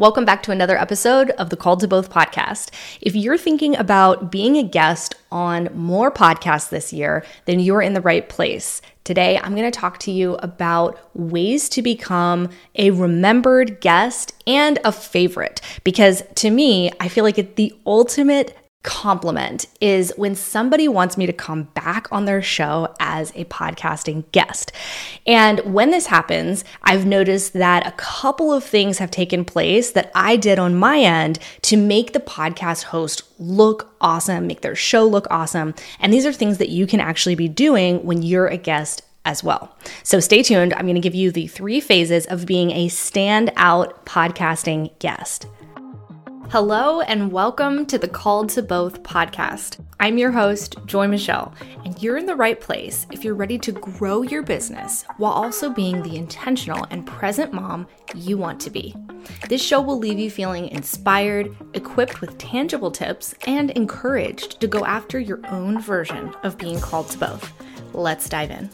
Welcome back to another episode of the Called to Both podcast. If you're thinking about being a guest on more podcasts this year, then you're in the right place. Today, I'm going to talk to you about ways to become a remembered guest and a favorite. Because to me, I feel like the ultimate compliment is when somebody wants me to come back on their show as a podcasting guest. And when this happens, I've noticed that a couple of things have taken place that I did on my end to make the podcast host look awesome, make their show look awesome. And these are things that you can actually be doing when you're a guest as well. So stay tuned. I'm going to give you the 3 phases of being a standout podcasting guest. Hello and welcome to the Called to Both podcast. I'm your host, Joy Michelle, and you're in the right place if you're ready to grow your business while also being the intentional and present mom you want to be. This show will leave you feeling inspired, equipped with tangible tips, and encouraged to go after your own version of being called to both. Let's dive in.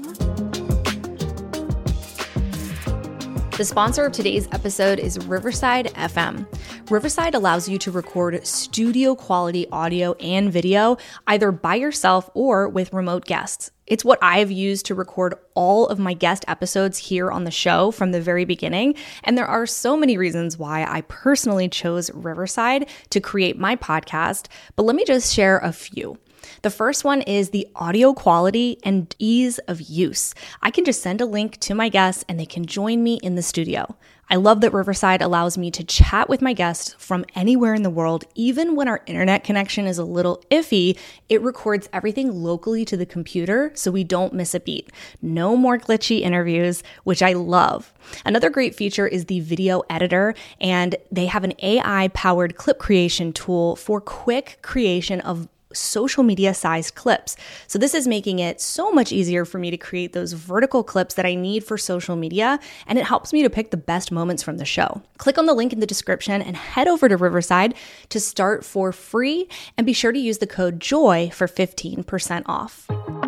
The sponsor of today's episode is Riverside FM. Riverside allows you to record studio quality audio and video either by yourself or with remote guests. It's what I've used to record all of my guest episodes here on the show from the very beginning. And there are so many reasons why I personally chose Riverside to create my podcast, but let me just share a few. The first one is the audio quality and ease of use. I can just send a link to my guests and they can join me in the studio. I love that Riverside allows me to chat with my guests from anywhere in the world. Even when our internet connection is a little iffy, it records everything locally to the computer so we don't miss a beat. No more glitchy interviews, which I love. Another great feature is the video editor, and they have an AI-powered clip creation tool for quick creation of social media sized clips. So this is making it so much easier for me to create those vertical clips that I need for social media, and it helps me to pick the best moments from the show. Click on the link in the description and head over to Riverside to start for free, and be sure to use the code JOY for 15% off.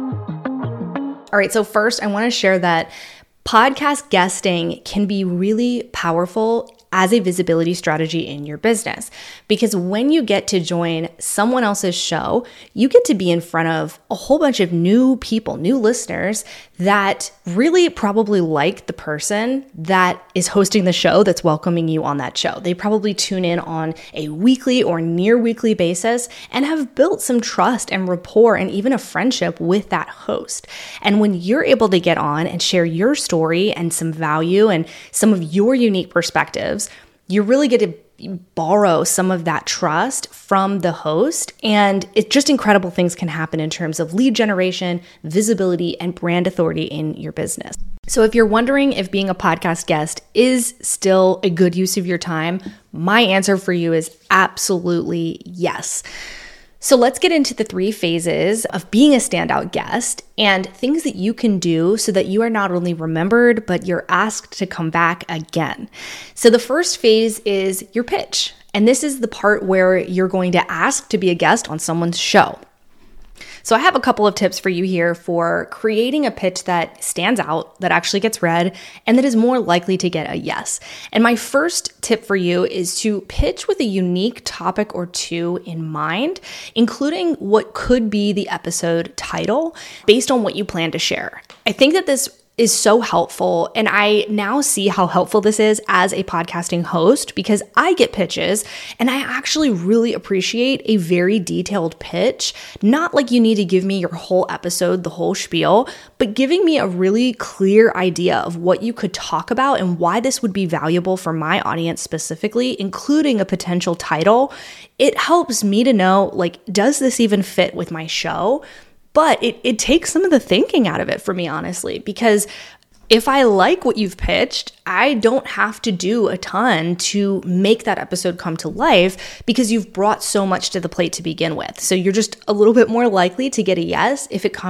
All right, so first I want to share that podcast guesting can be really powerful as a visibility strategy in your business. Because when you get to join someone else's show, you get to be in front of a whole bunch of new people, new listeners that really probably like the person that is hosting the show that's welcoming you on that show. They probably tune in on a weekly or near weekly basis and have built some trust and rapport and even a friendship with that host. And when you're able to get on and share your story and some value and some of your unique perspectives, you really get to borrow some of that trust from the host, and it's just incredible things can happen in terms of lead generation, visibility, and brand authority in your business. So if you're wondering if being a podcast guest is still a good use of your time, my answer for you is absolutely yes. So let's get into the 3 phases of being a standout guest and things that you can do so that you are not only remembered, but you're asked to come back again. So the first phase is your pitch. And this is the part where you're going to ask to be a guest on someone's show. So I have a couple of tips for you here for creating a pitch that stands out, that actually gets read, and that is more likely to get a yes. And my first tip for you is to pitch with a unique topic or 2 in mind, including what could be the episode title based on what you plan to share. I think that this is so helpful. And I now see how helpful this is as a podcasting host because I get pitches and I actually really appreciate a very detailed pitch. Not like you need to give me your whole episode, the whole spiel, but giving me a really clear idea of what you could talk about and why this would be valuable for my audience specifically, including a potential title. It helps me to know, like, does this even fit with my show? But it takes some of the thinking out of it for me, honestly, because if I like what you've pitched, I don't have to do a ton to make that episode come to life because you've brought so much to the plate to begin with. So you're just a little bit more likely to get a yes if it comes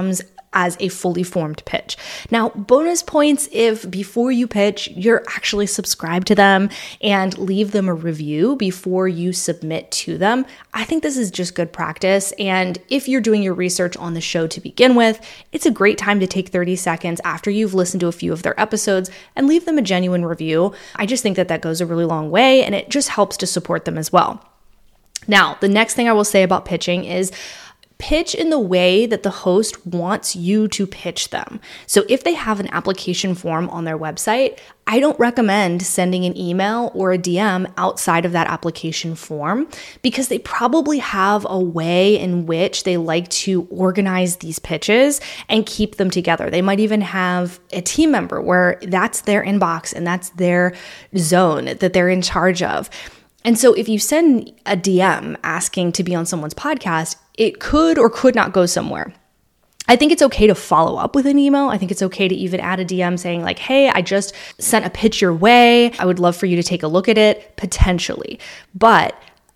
as a fully formed pitch. Now, bonus points if before you pitch, you're actually subscribed to them and leave them a review before you submit to them. I think this is just good practice. And if you're doing your research on the show to begin with, it's a great time to take 30 seconds after you've listened to a few of their episodes and leave them a genuine review. I just think that that goes a really long way, and it just helps to support them as well. Now, the next thing I will say about pitching is pitch in the way that the host wants you to pitch them. So if they have an application form on their website, I don't recommend sending an email or a DM outside of that application form, because they probably have a way in which they like to organize these pitches and keep them together. They might even have a team member where that's their inbox and that's their zone that they're in charge of. And so if you send a DM asking to be on someone's podcast, it could or could not go somewhere. I think it's okay to follow up with an email. I think it's okay to even add a DM saying like, hey, I just sent a pitch your way. I would love for you to take a look at it, potentially. But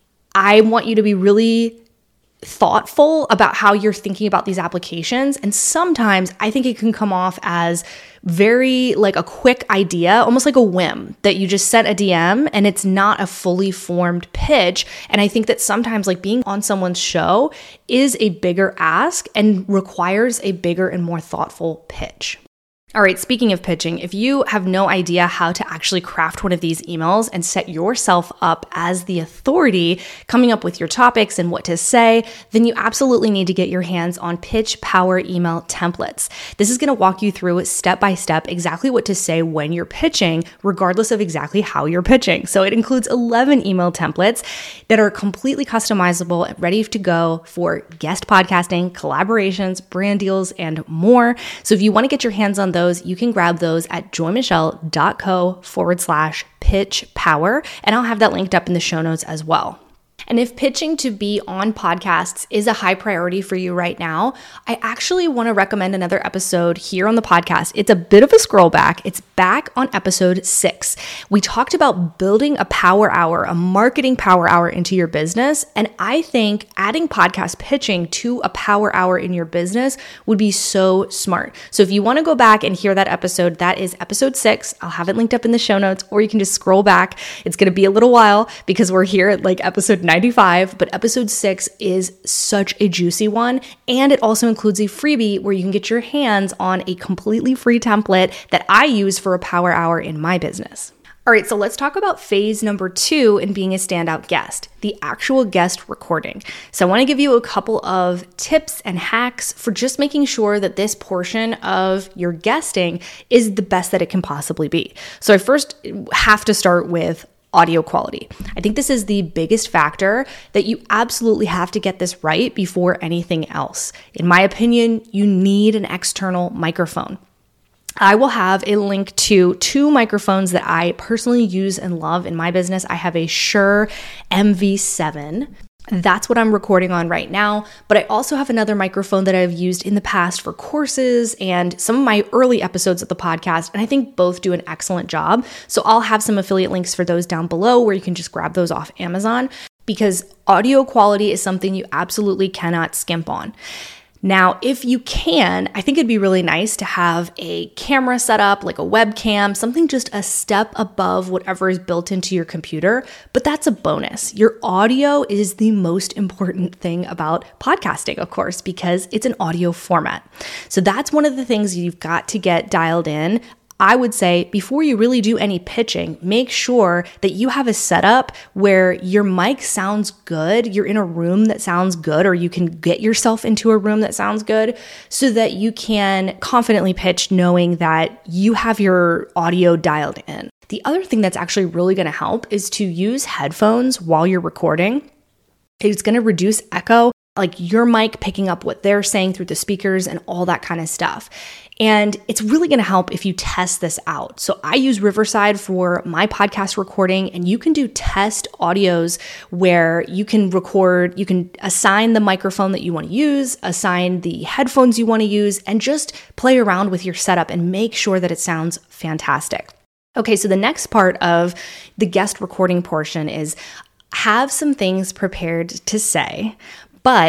I want you to be really thoughtful about how you're thinking about these applications. And sometimes I think it can come off as very like a quick idea, almost like a whim that you just sent a DM and it's not a fully formed pitch. And I think that sometimes like being on someone's show is a bigger ask and requires a bigger and more thoughtful pitch. All right, speaking of pitching, if you have no idea how to actually craft one of these emails and set yourself up as the authority coming up with your topics and what to say, then you absolutely need to get your hands on Pitch Power email templates. This is going to walk you through step by step exactly what to say when you're pitching, regardless of exactly how you're pitching. So it includes 11 email templates that are completely customizable and ready to go for guest podcasting, collaborations, brand deals, and more. So if you want to get your hands on those, you can grab those at joymichelle.co/pitch power, and I'll have that linked up in the show notes as well. And if pitching to be on podcasts is a high priority for you right now, I actually want to recommend another episode here on the podcast. It's a bit of a scroll back. It's back on episode 6. We talked about building a power hour, a marketing power hour into your business. And I think adding podcast pitching to a power hour in your business would be so smart. So if you want to go back and hear that episode, that is episode 6. I'll have it linked up in the show notes, or you can just scroll back. It's going to be a little while because we're here at like episode 95, but episode 6 is such a juicy one. And it also includes a freebie where you can get your hands on a completely free template that I use for a power hour in my business. All right, so let's talk about phase number 2 in being a standout guest, the actual guest recording. So I want to give you a couple of tips and hacks for just making sure that this portion of your guesting is the best that it can possibly be. So I first have to start with audio quality. I think this is the biggest factor that you absolutely have to get this right before anything else. In my opinion, you need an external microphone. I will have a link to 2 microphones that I personally use and love in my business. I have a Shure MV7. That's what I'm recording on right now, but I also have another microphone that I've used in the past for courses and some of my early episodes of the podcast, and I think both do an excellent job. So I'll have some affiliate links for those down below where you can just grab those off Amazon, because audio quality is something you absolutely cannot skimp on. Now, if you can, I think it'd be really nice to have a camera set up, like a webcam, something just a step above whatever is built into your computer, but that's a bonus. Your audio is the most important thing about podcasting, of course, because it's an audio format. So that's one of the things you've got to get dialed in. I would say before you really do any pitching, make sure that you have a setup where your mic sounds good, you're in a room that sounds good, or you can get yourself into a room that sounds good so that you can confidently pitch knowing that you have your audio dialed in. The other thing that's actually really going to help is to use headphones while you're recording. It's going to reduce echo, like your mic picking up what they're saying through the speakers and all that kind of stuff. And it's really going to help if you test this out. So I use Riverside for my podcast recording, and you can do test audios where you can record, you can assign the microphone that you want to use, assign the headphones you want to use, and just play around with your setup and make sure that it sounds fantastic. Okay, so the next part of the guest recording portion is have some things prepared to say, but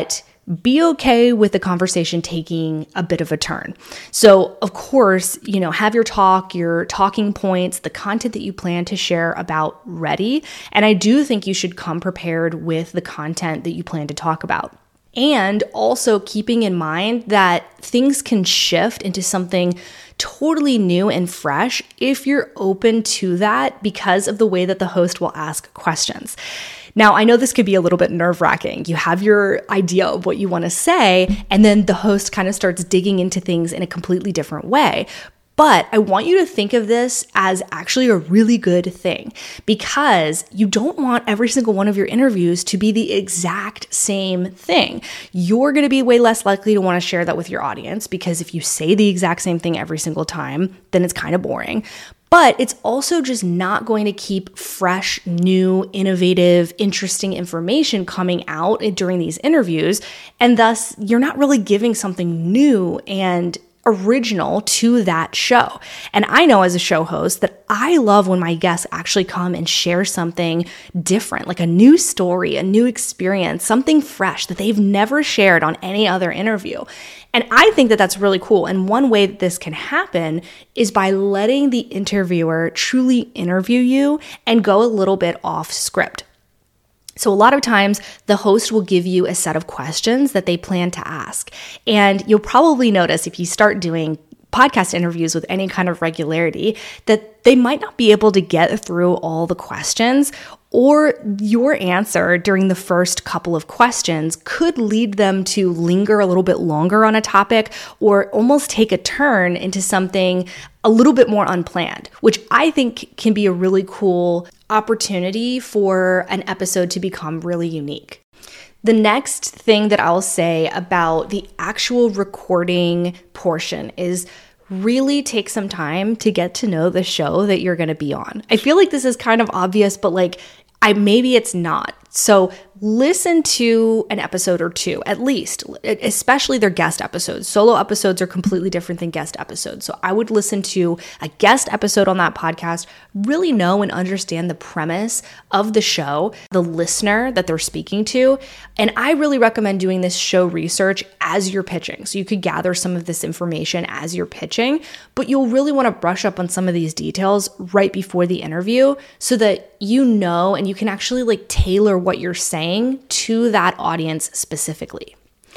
be okay with the conversation taking a bit of a turn. So, of course, have your talking points, the content that you plan to share about ready. And I do think you should come prepared with the content that you plan to talk about. And also keeping in mind that things can shift into something totally new and fresh if you're open to that because of the way that the host will ask questions. Now, I know this could be a little bit nerve-wracking. You have your idea of what you want to say, and then the host kind of starts digging into things in a completely different way. But I want you to think of this as actually a really good thing because you don't want every single one of your interviews to be the exact same thing. You're going to be way less likely to want to share that with your audience because if you say the exact same thing every single time, then it's kind of boring. But it's also just not going to keep fresh, new, innovative, interesting information coming out during these interviews. And thus, you're not really giving something new and original to that show. And I know as a show host that I love when my guests actually come and share something different, like a new story, a new experience, something fresh that they've never shared on any other interview. And I think that that's really cool. And one way that this can happen is by letting the interviewer truly interview you and go a little bit off script. So a lot of times the host will give you a set of questions that they plan to ask. And you'll probably notice if you start doing podcast interviews with any kind of regularity that they might not be able to get through all the questions, or your answer during the first couple of questions could lead them to linger a little bit longer on a topic or almost take a turn into something a little bit more unplanned, which I think can be a really cool opportunity for an episode to become really unique. The next thing that I'll say about the actual recording portion is really take some time to get to know the show that you're going to be on. I feel like this is kind of obvious, but maybe it's not. So listen to an episode or two, at least, especially their guest episodes. Solo episodes are completely different than guest episodes. So I would listen to a guest episode on that podcast, really know and understand the premise of the show, the listener that they're speaking to. And I really recommend doing this show research as you're pitching. So you could gather some of this information as you're pitching, but you'll really want to brush up on some of these details right before the interview so that you know and you can actually tailor what you're saying to that audience specifically.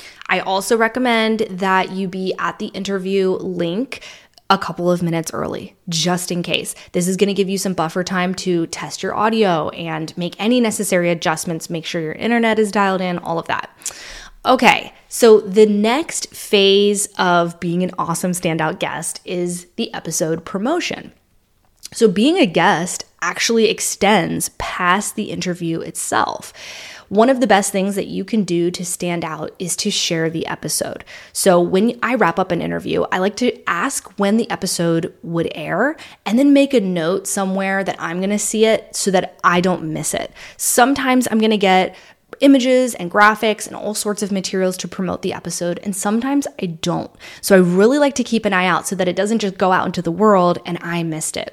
I also recommend that you be at the interview link a couple of minutes early, just in case. This is going to give you some buffer time to test your audio and make any necessary adjustments, make sure your internet is dialed in, all of that. Okay, so the next phase of being an awesome standout guest is the episode promotion. So being a guest actually extends past the interview itself. One of the best things that you can do to stand out is to share the episode. So when I wrap up an interview, I like to ask when the episode would air and then make a note somewhere that I'm going to see it so that I don't miss it. Sometimes I'm going to get images and graphics and all sorts of materials to promote the episode, and sometimes I don't. So I really like to keep an eye out so that it doesn't just go out into the world and I missed it.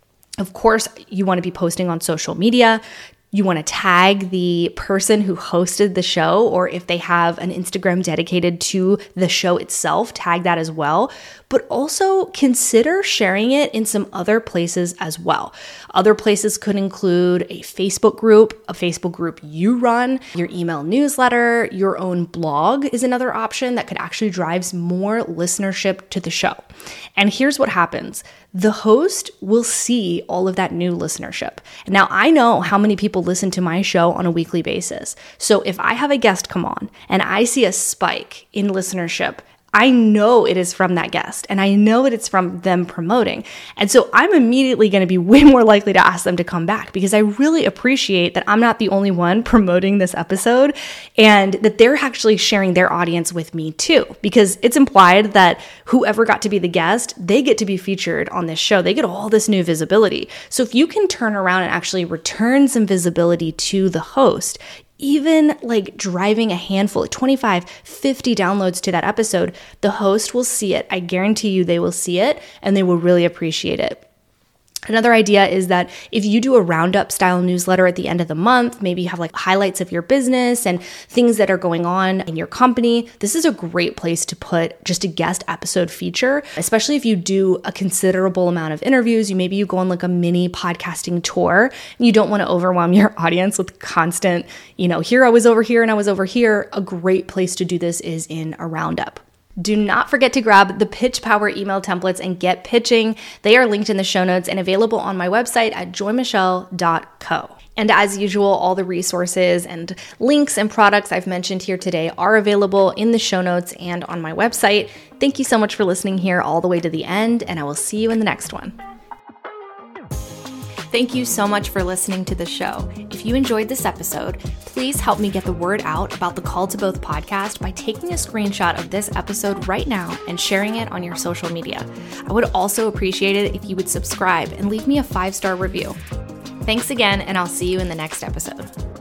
Of course, you want to be posting on social media. You want to tag the person who hosted the show, or if they have an Instagram dedicated to the show itself, tag that as well. But also consider sharing it in some other places as well. Other places could include a Facebook group you run, your email newsletter, your own blog is another option that could actually drive more listenership to the show. And here's what happens. The host will see all of that new listenership. Now, I know how many people listen to my show on a weekly basis. So if I have a guest come on and I see a spike in listenership, I know it is from that guest and I know that it's from them promoting. And so I'm immediately going to be way more likely to ask them to come back because I really appreciate that I'm not the only one promoting this episode and that they're actually sharing their audience with me too, because it's implied that whoever got to be the guest, they get to be featured on this show. They get all this new visibility. So if you can turn around and actually return some visibility to the host, even driving a handful, 25, 50 downloads to that episode, the host will see it. I guarantee you they will see it and they will really appreciate it. Another idea is that if you do a roundup style newsletter at the end of the month, maybe you have like highlights of your business and things that are going on in your company, this is a great place to put just a guest episode feature, especially if you do a considerable amount of interviews. Maybe you go on like a mini podcasting tour and you don't want to overwhelm your audience with constant, here I was over here and I was over here. A great place to do this is in a roundup. Do not forget to grab the Pitch Power email templates and get pitching. They are linked in the show notes and available on my website at joymichelle.co. And as usual, all the resources and links and products I've mentioned here today are available in the show notes and on my website. Thank you so much for listening here all the way to the end, and I will see you in the next one. Thank you so much for listening to the show. If you enjoyed this episode, please help me get the word out about the Call to Both podcast by taking a screenshot of this episode right now and sharing it on your social media. I would also appreciate it if you would subscribe and leave me a 5-star review. Thanks again, and I'll see you in the next episode.